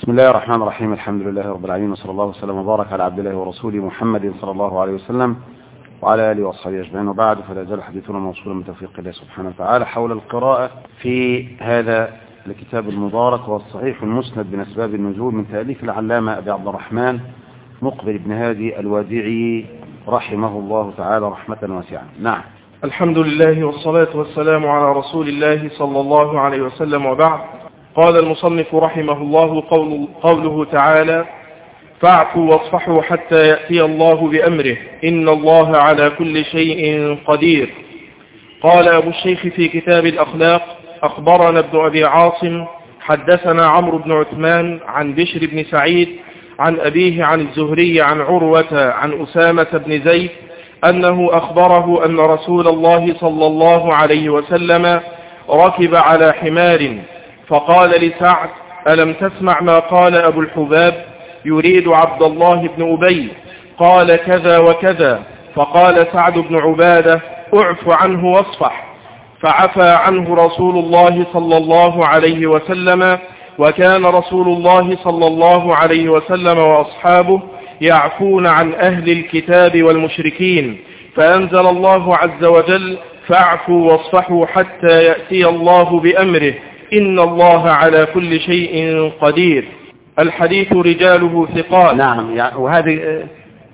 بسم الله الرحمن الرحيم. الحمد لله رب العالمين، وصلى الله وسلم وبارك على عبد الله ورسوله محمد صلى الله عليه وسلم وعلى آله وأصحابه أجمعين، وبعد، فلا يزال حديثنا موصولا من توفيق الله سبحانه وتعالى حول القراءة في هذا الكتاب المبارك والصحيح المسند من أسباب النزول من تأليف العلامة أبي عبد الرحمن مقبل بن هادي الوادعي رحمه الله تعالى رحمة واسعة. نعم. الحمد لله والصلاة والسلام على رسول الله صلى الله عليه وسلم، وبعد. قال المصنف رحمه الله قوله تعالى: فاعفوا واصفحوا حتى يأتي الله بأمره إن الله على كل شيء قدير. قال أبو الشيخ في كتاب الأخلاق: أخبرنا ابن أبي عاصم حدثنا عمرو بن عثمان عن بشر بن سعيد عن أبيه عن الزهري عن عروة عن أسامة بن زيد أنه أخبره أن رسول الله صلى الله عليه وسلم ركب على حمار فقال لسعد: ألم تسمع ما قال أبو الحباب يريد عبد الله بن أبي؟ قال كذا وكذا. فقال سعد بن عبادة: اعف عنه واصفح. فعفى عنه رسول الله صلى الله عليه وسلم، وكان رسول الله صلى الله عليه وسلم وأصحابه يعفون عن أهل الكتاب والمشركين، فأنزل الله عز وجل: فاعفوا واصفحوا حتى يأتي الله بأمره إن الله على كل شيء قدير. الحديث رجاله ثقات. نعم، يعني وهذه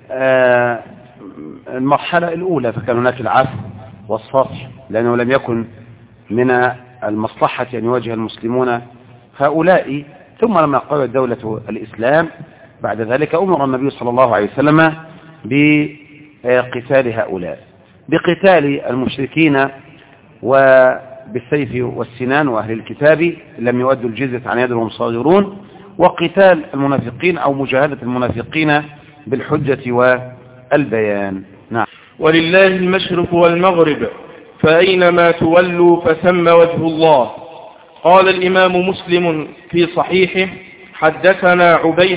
المرحلة الأولى، فكان هناك العفو والصفح، لأنه لم يكن من المصلحة أن يواجه المسلمون هؤلاء. ثم لما قامت دولة الإسلام بعد ذلك أمر النبي صلى الله عليه وسلم بقتال هؤلاء، بقتال المشركين وبالسيف والسنان، وأهل الكتاب لم يؤدوا الجزية عن يد وهم صاغرون، وقتال المنافقين أو مجاهدة المنافقين بالحجة والبيان. نعم. ولله المشرق والمغرب فأينما تولوا فثم وجه الله. قال الإمام مسلم في صحيحه: حدثنا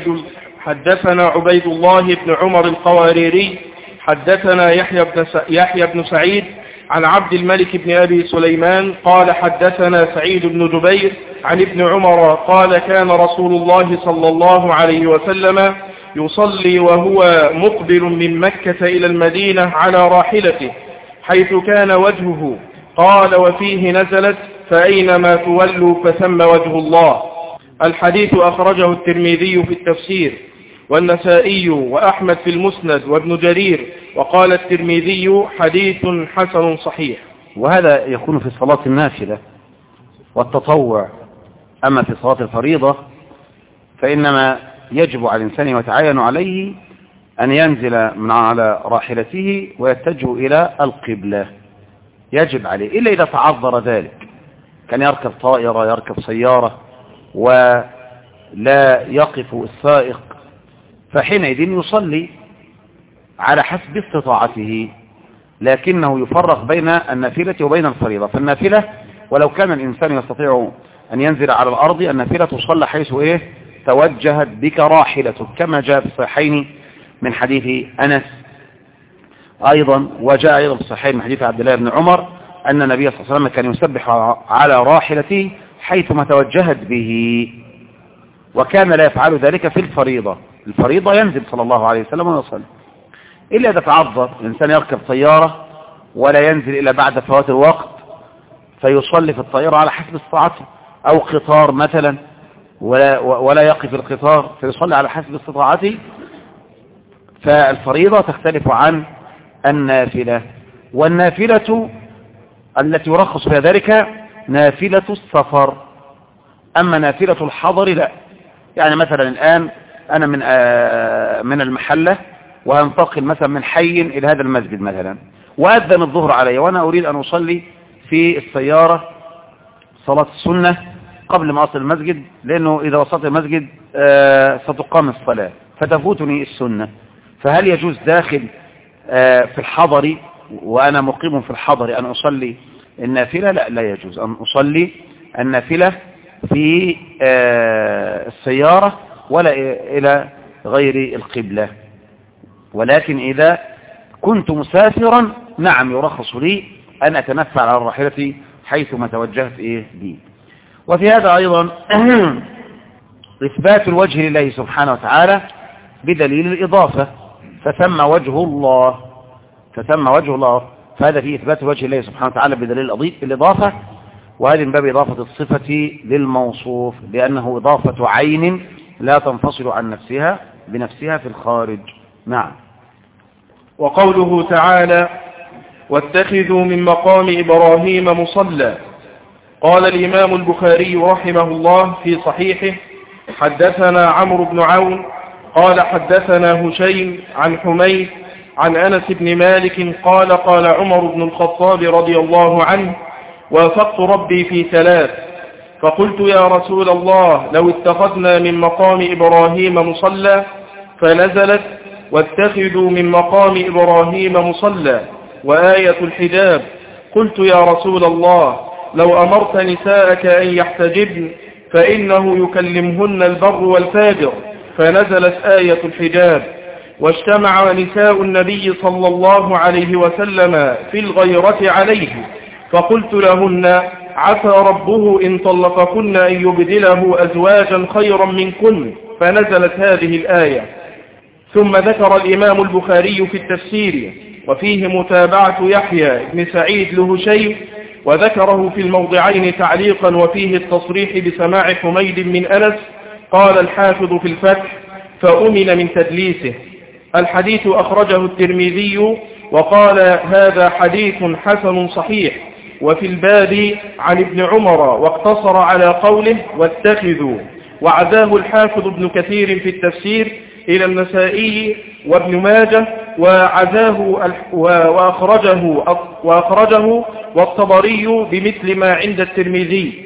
عبيد الله بن عمر القواريري حدثنا يحيى بن سعيد عن عبد الملك بن أبي سليمان قال حدثنا سعيد بن جبير عن ابن عمر قال: كان رسول الله صلى الله عليه وسلم يصلي وهو مقبل من مكة إلى المدينة على راحلته حيث كان وجهه. قال: وفيه نزلت: فأينما تولوا فثم وجه الله. الحديث أخرجه الترمذي في التفسير والنسائي وأحمد في المسند وابن جرير، وقال الترمذي: حديث حسن صحيح. وهذا يكون في صلاة النافلة والتطوع. أما في صلاة الفريضة فإنما يجب على الإنسان ويتعين عليه أن ينزل من على راحلته ويتجه إلى القبلة، يجب عليه، إلا إذا تعذر ذلك، كان يركب طائرة، يركب سيارة ولا يقف السائق، فحينئذ يصلي على حسب استطاعته، لكنه يفرق بين النافلة وبين الفريضة. فالنافلة ولو كان الإنسان يستطيع أن ينزل على الأرض، النافلة تصلى حيث توجهت بك راحلتك، كما جاء في الصحيحين من حديث أنس أيضا، وجاء أيضا في الصحيحين من حديث عبد الله بن عمر أن النبي صلى الله عليه وسلم كان يسبح على راحلته حيثما توجهت به، وكان لا يفعل ذلك في الفريضة. الفريضة ينزل صلى الله عليه وسلم ويصلي، إلا إذا تعذر الإنسان يركب طيارة ولا ينزل إلا بعد فوات الوقت فيصلي في الطائرة على حسب استطاعته، أو قطار مثلا ولا يقف القطار فيصلي على حسب استطاعته. فالفريضة تختلف عن النافلة، والنافلة التي يرخص فيها ذلك نافلة السفر، أما نافلة الحضر لا. يعني مثلا الآن أنا من المحلة وهنتقل مثلا من حي إلى هذا المسجد مثلا، وأذن الظهر علي وأنا أريد أن أصلي في السيارة صلاة السنة قبل ما أصل المسجد، لأنه إذا وصلت المسجد ستقام الصلاة فتفوتني السنة. فهل يجوز داخل في الحضر وأنا مقيم في الحضر أن أصلي النافلة؟ لا يجوز أن أصلي النافلة في السيارة ولا إلى غير القبلة. ولكن إذا كنت مسافرا نعم يرخص لي أن أتنفل على الراحلة حيثما توجهت بي. وفي هذا أيضا إثبات الوجه لله سبحانه وتعالى بدليل الإضافة، فثم وجه الله، فهذا فيه إثبات الوجه لله سبحانه وتعالى بدليل الإضافة، وهذه من باب إضافة الصفة للموصوف، لأنه إضافة عين لا تنفصل عن نفسها بنفسها في الخارج. نعم. وقوله تعالى واتخذوا من مقام إبراهيم مصلى. قال الإمام البخاري رحمه الله في صحيحه حدثنا عمرو بن عون قال حدثنا هشيم عن حميد عن أنس بن مالك قال قال عمر بن الخطاب رضي الله عنه وافقت ربي في 3 فقلت يا رسول الله لو اتخذنا من مقام إبراهيم مصلى، فنزلت واتخذوا من مقام إبراهيم مصلى وآية الحجاب. قلت يا رسول الله لو أمرت نساءك أن يحتجبن فإنه يكلمهن البر والفاجر، فنزلت آية الحجاب. واجتمع نساء النبي صلى الله عليه وسلم في الغيرة عليه، فقلت لهن عسى ربه إن طلقكن أن يبدله أزواجا خيرا منكن، فنزلت هذه الآية. ثم ذكر الإمام البخاري في التفسير وفيه متابعة يحيى بن سعيد لهشيم، وذكره في الموضعين تعليقا وفيه التصريح بسماع حميد من أنس. قال الحافظ في الفتح فأمن من تدليسه. الحديث أخرجه الترمذي وقال هذا حديث حسن صحيح، وفي الباب عن ابن عمر واقتصر على قوله واتخذوا، وعزاه الحافظ ابن كثير في التفسير إلى النسائي وابن ماجه، وعزاه وأخرجه والطبري بمثل ما عند الترمذي.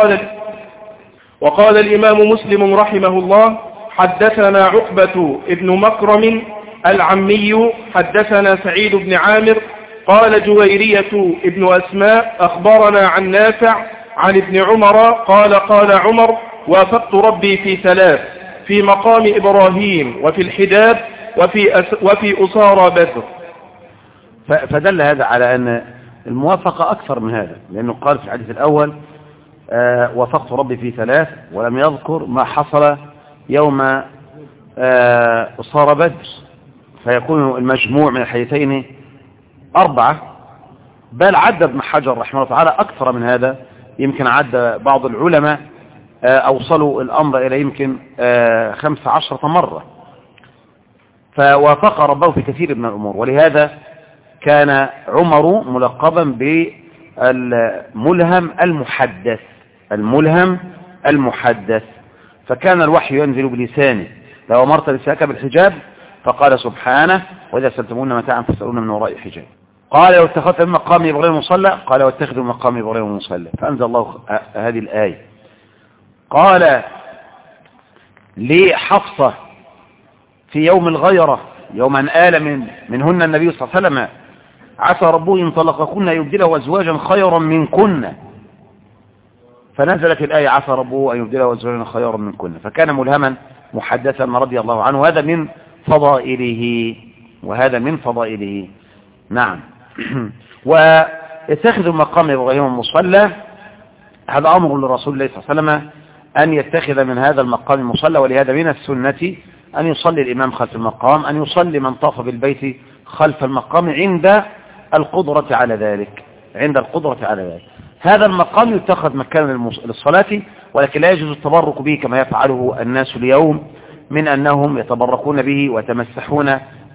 وقال الإمام مسلم رحمه الله حدثنا عقبة ابن مكرم العمي حدثنا سعيد بن عامر قال جويرية ابن أسماء أخبرنا عن نافع عن ابن عمر قال قال عمر وافقت ربي في 3 في مقام إبراهيم وفي الحجاب وفي أسارى بدر. فدل هذا على أن الموافقة أكثر من هذا، لأنه قال في الحديث الأول وافقت ربي في 3 ولم يذكر ما حصل يوم أسارى بدر، فيكون المجموع من الحديثين 4، بل عد ابن حجر رحمه الله تعالى أكثر من هذا. يمكن عد بعض العلماء أوصلوا الأمر إلى يمكن 15 مرة، فوافق ربه في كثير من الأمور. ولهذا كان عمر ملقبا بالملهم المحدث، فكان الوحي ينزل بلسانه. لو أمرت نساءك بالحجاب فقال سبحانه وإذا سألتمون متاعا فاسألون من وراء حجاب. قال لو اتخذت من مقام إبراهيم مصلى، قال واتخذوا من مقام إبراهيم مصلى، فأنزل الله هذه الآية. قال لحفصة في يوم الغيرة يوم أن آل منهن النبي صلى الله عليه وسلم عسى ربه إن طلقكن يبدله أزواجا خيرا منكن، فنزلت الآية عسى ربه أن يبدله أزواجا خيرا منكن، فكان ملهما محدثا رضي الله عنه. وهذا من فضائله. نعم. ويتخذ مقام إبراهيم المصلى، هذا أمر لرسول الله صلى الله عليه وسلم أن يتخذ من هذا المقام المصلى، ولهذا من السنة أن يصلي الإمام خلف المقام، أن يصلي من طاف بالبيت خلف المقام عند القدرة على ذلك. هذا المقام يتخذ مكانا للصلاة، ولكن لا يجوز التبرك به كما يفعله الناس اليوم من أنهم يتبركون به ويتمسحون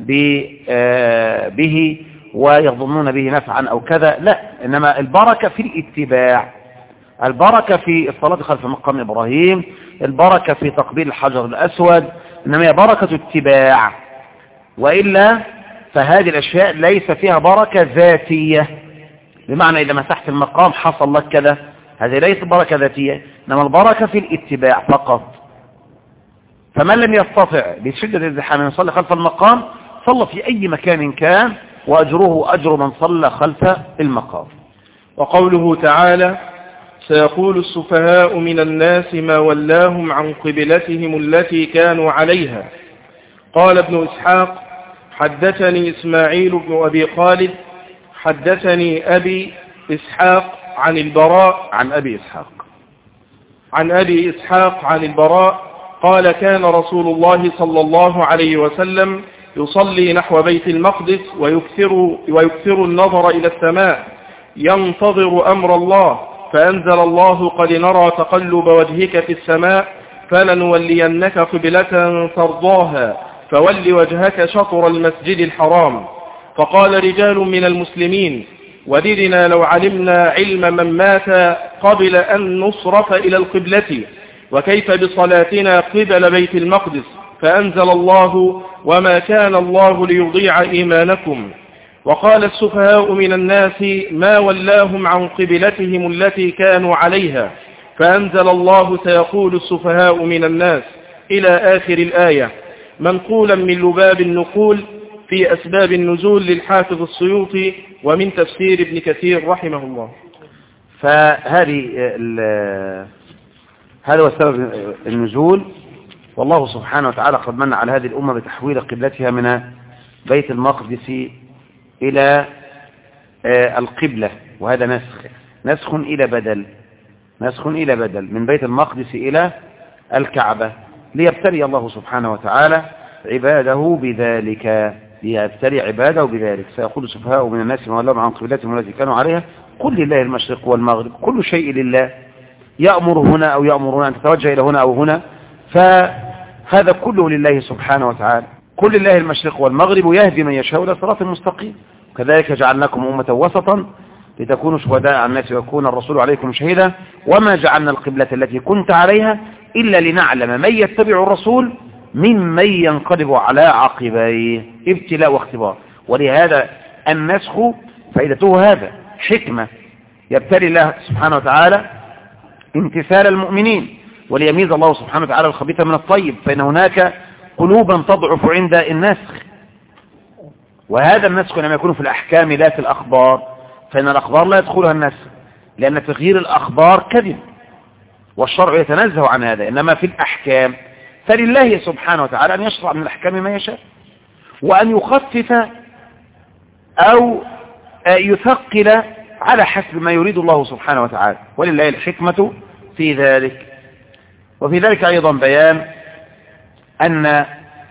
به ويظنون به نفعا أو كذا. لا، إنما البركة في الاتباع، البركة في الصلاة خلف مقام إبراهيم، البركة في تقبيل الحجر الأسود، إنما هي بركة اتباع. وإلا فهذه الأشياء ليس فيها بركة ذاتية، بمعنى إذا مسحت المقام حصل لك كذا، هذه ليست بركة ذاتية، إنما البركة في الاتباع فقط. فمن لم يستطع بشدة الزحام أن يصلي خلف المقام صلى في أي مكان كان، وأجره أجر من صلى خلف المقام. وقوله تعالى سيقول السفهاء من الناس ما ولاهم عن قبلتهم التي كانوا عليها. قال ابن إسحاق حدثني إسماعيل بن أبي خالد حدثني أبي إسحاق عن البراء عن أبي إسحاق عن البراء قال كان رسول الله صلى الله عليه وسلم يصلي نحو بيت المقدس ويكثر النظر إلى السماء ينتظر أمر الله، فأنزل الله قد نرى تقلب وجهك في السماء فلنولينك قبلة ترضاها فول وجهك شطر المسجد الحرام. فقال رجال من المسلمين وددنا لو علمنا علم من مات قبل أن نصرف إلى القبلة، وكيف بصلاتنا قبل بيت المقدس؟ فأنزل الله وما كان الله ليضيع إيمانكم. وقال السفهاء من الناس ما ولاهم عن قبلتهم التي كانوا عليها، فأنزل الله سيقول السفهاء من الناس إلى آخر الآية، منقولا من لباب النقول في أسباب النزول للحافظ السيوطي ومن تفسير ابن كثير رحمه الله. هذا هو سبب النزول. والله سبحانه وتعالى قد من على هذه الأمة بتحويل قبلتها من بيت المقدس إلى القبلة، وهذا نسخ إلى بدل من بيت المقدس إلى الكعبة، ليبتلي الله سبحانه وتعالى عباده بذلك. سيقول السفهاء من الناس ما ولاهم عن قبلتهم التي كانوا عليها قل لله المشرق والمغرب كل شيء لله، يأمر هنا أو يأمر هنا، أن تتوجه إلى هنا أو هنا، فهذا كله لله سبحانه وتعالى. كل لله المشرق والمغرب يهدي من يشاء إلى صراط مستقيم. كذلك جعلناكم أمة وسطا لتكونوا شهداء على الناس ويكون الرسول عليكم شهيدا وما جعلنا القبلة التي كنت عليها إلا لنعلم من يتبع الرسول ممن ينقلب على عقبيه، ابتلاء واختبار. ولهذا النسخ فائدته هذا حكمة، يبتلي الله سبحانه وتعالى امتثال المؤمنين وليميز الله سبحانه وتعالى الخبيث من الطيب، فإن هناك قلوبا تضعف عند النسخ، وهذا النسخ لما يكون في الأحكام لا في الأخبار، فإن الأخبار لا يدخلها النسخ لأن تغيير الأخبار كذب والشرع يتنزه عن هذا. إنما في الأحكام فلله سبحانه وتعالى أن يشرع من الأحكام ما يشاء، وأن يخفف أو يثقل على حسب ما يريد الله سبحانه وتعالى، ولله الحكمة في ذلك. وفي ذلك أيضا بيان أن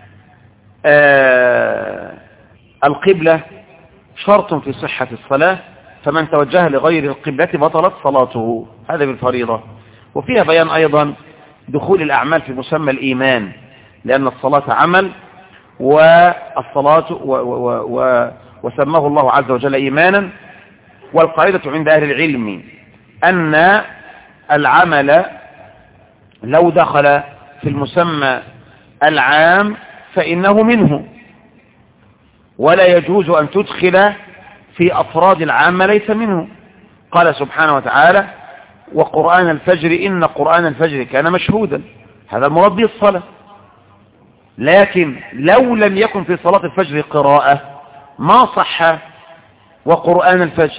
القبلة شرط في صحة الصلاة، فمن توجه لغير القبلة بطلت صلاته، هذا بالفريضة. وفيها بيان أيضا دخول الأعمال في مسمى الإيمان، لأن الصلاة عمل، والصلاة وسماه الله عز وجل إيمانا. والقاعدة عند أهل العلم أن العمل لو دخل في المسمى العام فإنه منه، ولا يجوز أن تدخل في أفراد العام ليس منه. قال سبحانه وتعالى وقرآن الفجر إن قرآن الفجر كان مشهودا، هذا المراد به الصلاة. لكن لو لم يكن في صلاة الفجر قراءة ما صح وقرآن الفجر.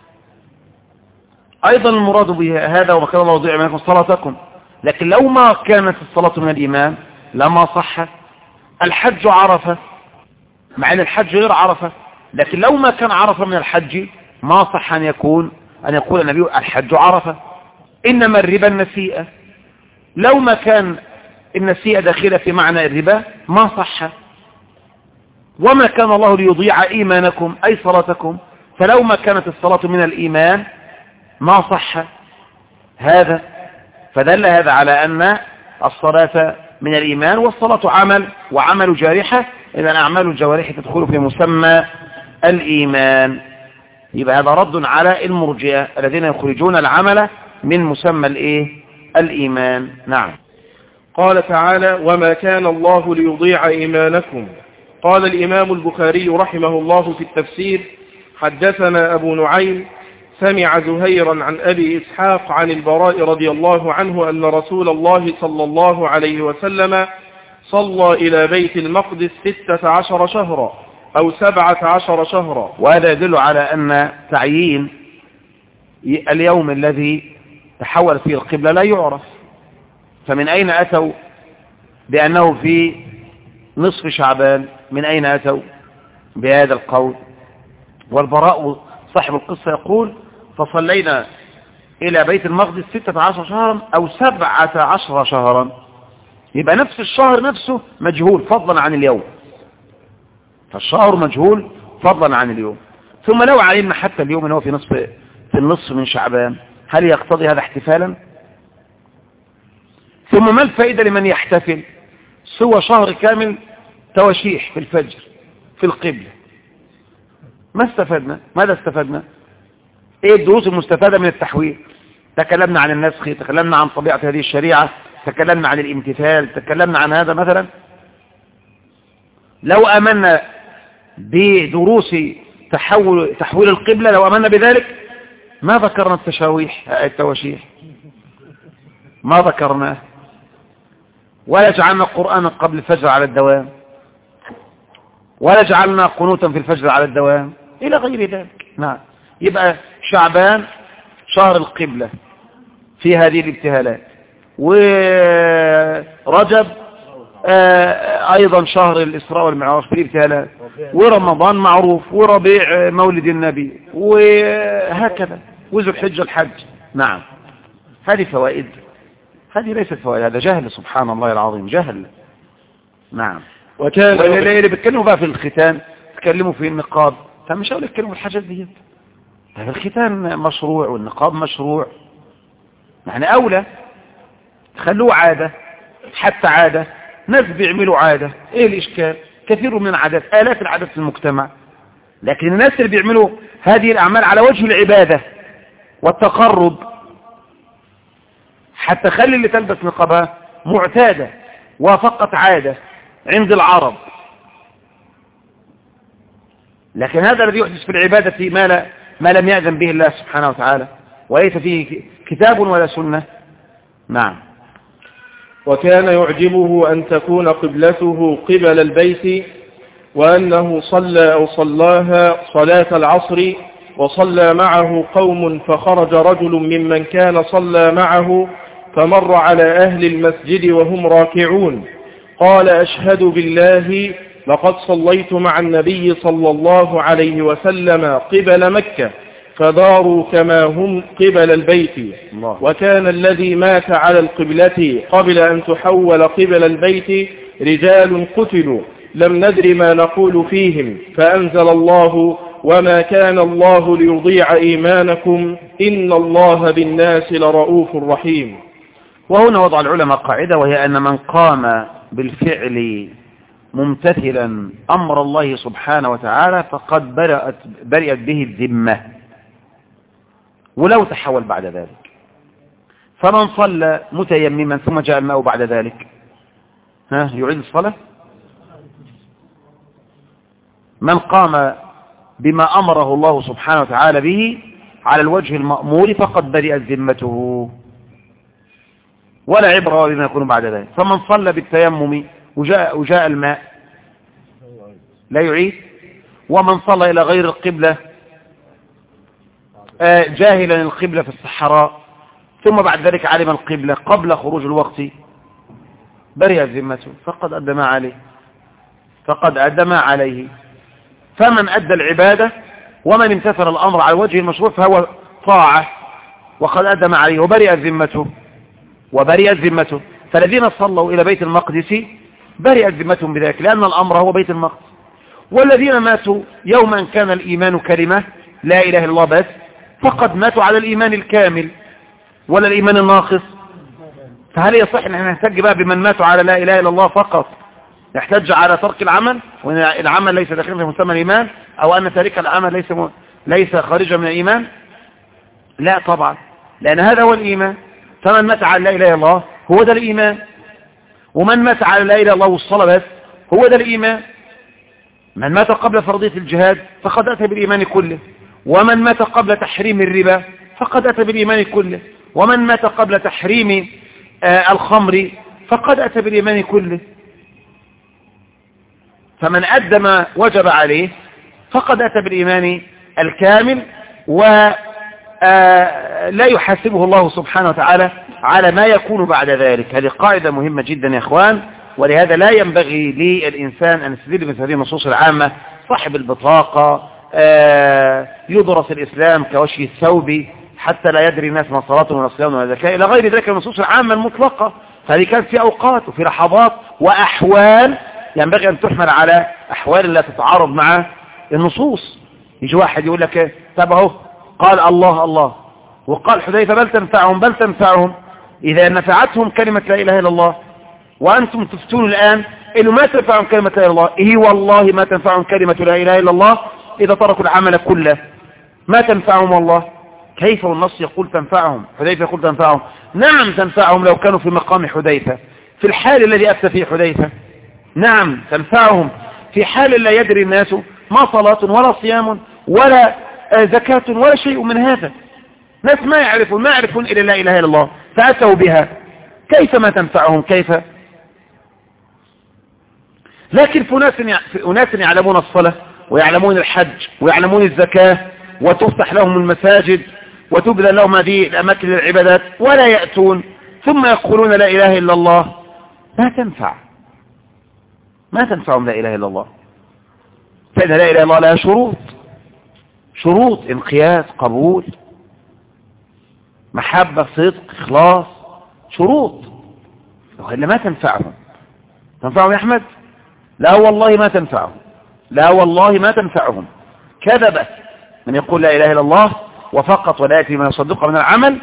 أيضا المراد به هذا وما كان الله يضيع منكم صلاتكم، لكن لو ما كانت الصلاة من الإمام لما صح. الحج عرفة، مع أن الحج غير عرفة، لكن لو ما كان عرفة من الحج ما صح أن يقول النبي الحج عرفة. إنما الربا النسيئة، لو ما كان النسيئة داخلة في معنى الربا ما صح. وما كان الله ليضيع إيمانكم أي صلاتكم، فلو ما كانت الصلاة من الإيمان ما صح هذا. فدل هذا على أن الصلاة من الإيمان، والصلاة عمل وعمل جارحة، إذا أعمال الجوارح تدخل في مسمى الإيمان. يبقى هذا رد على المرجئة الذين يخرجون العمل من مسمى الإيمان. نعم. قال تعالى وما كان الله ليضيع إيمانكم. قال الإمام البخاري رحمه الله في التفسير حدثنا أبو نعيم سمع زهيرا عن أبي إسحاق عن البراء رضي الله عنه أن رسول الله صلى الله عليه وسلم صلى إلى بيت المقدس 16 شهرا أو 17 شهرا. وهذا يدل على أن تعيين اليوم الذي تحول فيه القبلة لا يعرف، فمن أين أتوا بأنه في نصف شعبان؟ من أين أتوا بهذا القول؟ والبراء صاحب القصة يقول فصلينا إلى بيت المقدس 16 شهرا أو 17 شهرا، يبقى نفس الشهر نفسه مجهول فضلا عن اليوم، فالشهر مجهول فضلا عن اليوم. ثم لو علمنا حتى اليوم ان هو في النصف من شعبان، هل يقتضي هذا احتفالا؟ ثم ما الفائدة لمن يحتفل سوى شهر كامل توشيح في الفجر في القبلة؟ ما استفدنا. ماذا استفدنا؟ ايه الدروس المستفادة من التحويل؟ تكلمنا عن النسخ، تكلمنا عن طبيعة هذه الشريعة، تكلمنا عن الامتثال، تكلمنا عن هذا مثلا. لو أمنا بدروس تحويل القبلة، لو أمنا بذلك ما ذكرنا التواشيح ما ذكرناه، ولا جعلنا القرآن قبل الفجر على الدوام، ولا جعلنا قنوتا في الفجر على الدوام إلى غير ذلك. نعم. يبقى شعبان شهر القبلة في هذه الابتهالات، ورجب أيضا شهر الإسراء والمعراج في الابتهالات، ورمضان معروف، وربيع مولد النبي، وهكذا، وذو الحجة الحج. نعم. هذه فوائد، هذه ليست فوائد، هذا جهل سبحان الله العظيم، جهل. نعم. وكان اللي بيتكلموا بقى في الختان، بيتكلموا في النقاب، فمش هقول يتكلموا في الحاجات دي. الختان مشروع والنقاب مشروع، يعني أولى خلوه عادة، حتى عادة، ناس بيعملوا عادة، ايه الإشكال؟ كثير من العادات، آلاف العادات في المجتمع، لكن الناس اللي بيعملوا هذه الأعمال على وجه العبادة والتقرب، حتى خلي اللي تلبس نقابها معتادة وفقط عادة عند العرب، لكن هذا الذي يحدث في العبادة ما لم يأذن به الله سبحانه وتعالى، وليس فيه كتاب ولا سنة. نعم. وكان يعجبه أن تكون قبلته قبل البيت، وأنه صلى أو صلاها صلاة العصر، وصلى معه قوم، فخرج رجل ممن كان صلى معه فمر على أهل المسجد وهم راكعون، قال: أشهد بالله لقد صليت مع النبي صلى الله عليه وسلم قبل مكة، فداروا كما هم قبل البيت. وكان الذي مات على القبلة قبل أن تحول قبل البيت رجال قتلوا لم ندر ما نقول فيهم، فأنزل الله: وما كان الله ليضيع إيمانكم إن الله بالناس لرؤوف رحيم. وهنا وضع العلماء قاعدة، وهي أن من قام بالفعل ممتثلا أمر الله سبحانه وتعالى فقد برئت به الذمة ولو تحول بعد ذلك. فمن صلى متيمما ثم جاء الماء بعد ذلك يعيد الصلاة؟ من قام بما أمره الله سبحانه وتعالى به على الوجه المأمور فقد برئت ذمته ولا عبرة بما يكون بعد ذلك. فمن صلى بالتيمم وجاء الماء لا يعيد. ومن صلى إلى غير القبلة جاهلا القبلة في الصحراء ثم بعد ذلك علم القبلة قبل خروج الوقت برئت ذمته فقد أدى ما عليه. فمن أدى العبادة ومن امتثل الأمر على وجه المشروع فهو طاعة وقد أدى ما عليه وبرئت ذمته. فالذين صلوا إلى بيت المقدس برئت ذمتهم بذلك لأن الأمر هو بيت المقدس. والذين ماتوا يوما كان الإيمان كلمة لا إله إلا الله بس فقد ماتوا على الإيمان الكامل ولا الإيمان الناقص. فهل يصح أن نحتج بقى بمن ماتوا على لا إله إلا الله فقط يحتج على ترك العمل وأن العمل ليس داخل في مسمى الإيمان أو أن تارك العمل ليس خارجا من الإيمان؟ لا طبعا، لأن هذا هو الإيمان. فمن مات على لا إله إلا الله هو ده الإيمان، ومن مات على لا إله إلا الله والصلاة بس هو ده الإيمان. من مات قبل فرضية الجهاد فقد أتى بالإيمان كله، ومن مات قبل تحريم الربا فقد أتى بالإيمان كله، ومن مات قبل تحريم الخمر فقد أتى بالإيمان كله. فمن أدى ما وجب عليه فقد أتى بالإيمان الكامل ولا يحاسبه الله سبحانه وتعالى على ما يكون بعد ذلك. هذه قاعدة مهمة جدا يا إخوان، ولهذا لا ينبغي للإنسان أن يستدل مثل هذه النصوص العامة. صاحب البطاقة يدرس الإسلام كوشي الثوب حتى لا يدري الناس ما صلاتهم ولا صيامهم ولا زكاة إلى غير ذلك النصوص العامة المطلقة فهذه كانت في أوقات وفي لحظات وأحوال ينبغي أن تحمل على أحوال لا تتعارض مع النصوص. يجي واحد يقول لك تبعه قال الله الله، وقال حذيفة بل تنفعهم إذا نفعتهم كلمة لا إله إلا الله، وأنتم تفتون الآن إنه ما تنفعهم كلمة لا إله إلا الله. والله ما تنفعهم كلمة لا إله إلا الله إذا تركوا العمل كله، ما تنفعهم والله. كيف والنص يقول تنفعهم؟ حذيفة يقول تنفعهم. نعم تنفعهم لو كانوا في مقام حذيفة، في الحال الذي أفتى فيه حذيفة. نعم تنفعهم في حال لا يدري الناس ما صلاة ولا صيام ولا زكاة ولا شيء من هذا. ناس ما يعرفون إلا لا إله إلا الله فأتوا بها، كيف ما تنفعهم؟ كيف؟ لكن في أناس يعلمون الصلاة ويعلمون الحج ويعلمون الزكاة وتفتح لهم المساجد وتبذل لهم هذه الأماكن للعبادات ولا يأتون، ثم يقولون لا إله إلا الله. ما تنفعهم لا إله إلا الله. فإن لا إله إلا الله لها شروط انقياد، قبول، محبة، صدق، إخلاص، شروط. وإلا ما تنفعهم يا أحمد؟ لا والله ما تنفعهم. كذب من يقول لا إله إلا الله وفقط ولا يأتي من يصدقه من العمل،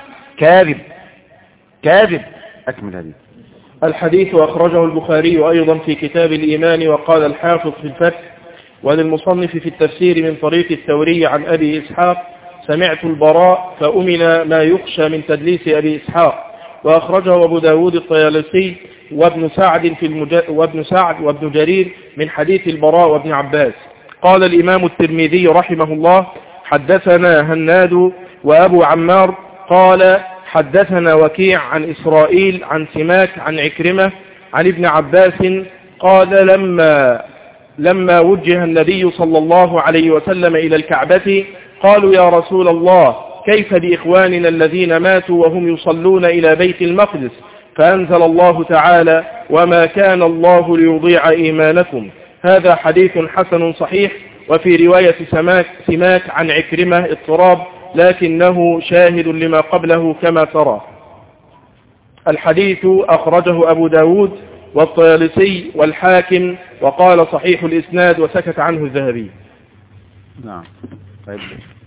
كاذب. أكمل هذه. الحديث أخرجه البخاري أيضا في كتاب الإيمان. وقال الحافظ في الفتح وللمصنف في التفسير من طريق الثوري عن أبي إسحاق سمعت البراء فأمن ما يخشى من تدليس أبي إسحاق. وأخرجه أبو داود الطيالسي وابن سعد وابن جرير من حديث البراء وابن عباس. قال الإمام الترمذي رحمه الله حدثنا هناد وأبو عمار قال حدثنا وكيع عن إسرائيل عن سماك عن عكرمة عن ابن عباس قال لما وجه النبي صلى الله عليه وسلم إلى الكعبة قالوا يا رسول الله كيف بإخواننا الذين ماتوا وهم يصلون إلى بيت المقدس؟ فأنزل الله تعالى وما كان الله ليضيع إيمانكم. هذا حديث حسن صحيح. وفي رواية سماك عن عكرمة اضطراب لكنه شاهد لما قبله كما ترى. الحديث أخرجه أبو داود والطيالسي والحاكم وقال صحيح الإسناد وسكت عنه الذهبي. نعم. طيب.